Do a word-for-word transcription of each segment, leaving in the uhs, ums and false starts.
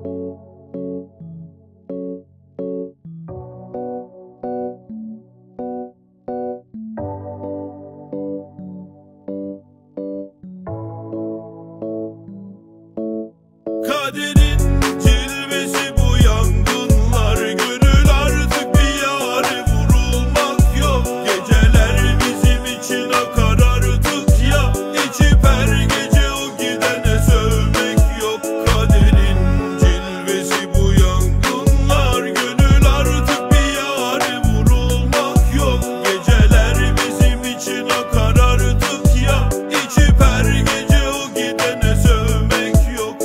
Kaderin cilvesi bu yangınlar, gönül artık bir yâre vurulmak yok. Geceler bizim için akar artık ya, içip her gece o gidene sövmek yok. Kaderin cilvesi bu yangınlar, gönül artık bir yâre vurulmak yok. Geceler bizim için akar artık ya, içip her gece o gidene sövmek yok.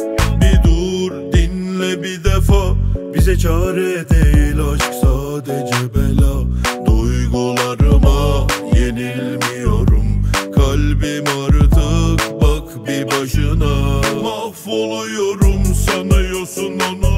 Bir defa bize çare değil aşk, sadece bela. Duygularıma yenilmiyorum, kalbim artık bak bir başına. Mahvoluyorum sanıyorsun onu